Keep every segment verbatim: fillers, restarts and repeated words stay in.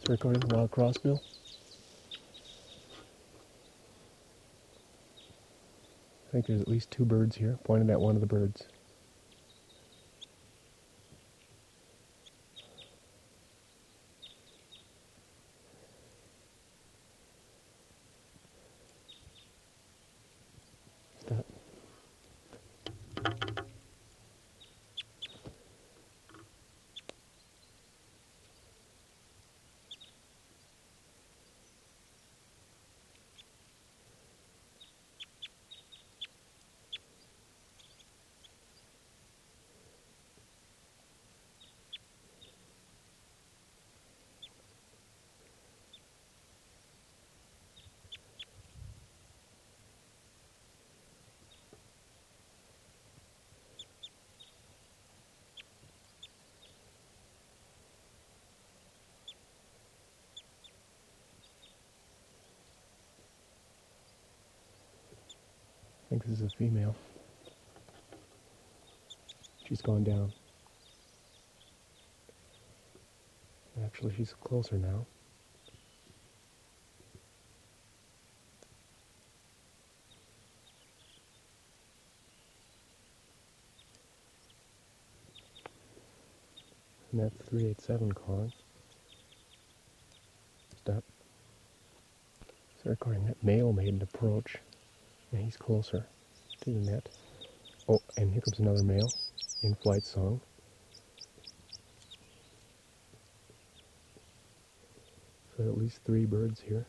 Recording the wild crossbill. I think there's at least two birds here, pointed at one of the birds. Stop. I think this is a female. She's gone down. Actually, she's closer now. And that's three eight seven calling. Stop. So recording that male made an approach. And he's closer to the net. Oh, and here comes another male. In-flight song. So at least three birds here.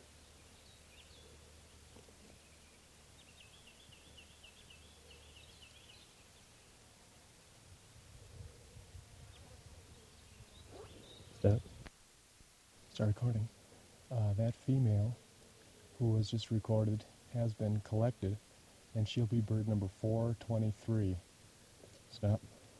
Stop. Start recording. Uh, that female who was just recorded has been collected, and she'll be bird number four twenty-three. Stop.